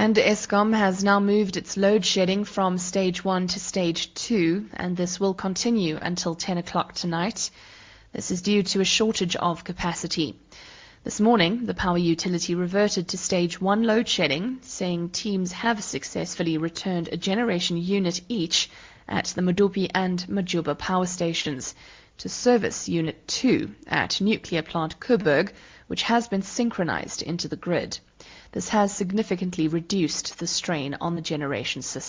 And Eskom has now moved its load shedding from stage 1 to stage 2, and this will continue until 10 o'clock tonight. This is due to a shortage of capacity. This morning, the power utility reverted to stage 1 load shedding, saying teams have successfully returned a generation unit each at the Medupi and Majuba power stations to service Unit 2 at nuclear plant Koeberg, which has been synchronized into the grid. This has significantly reduced the strain on the generation system.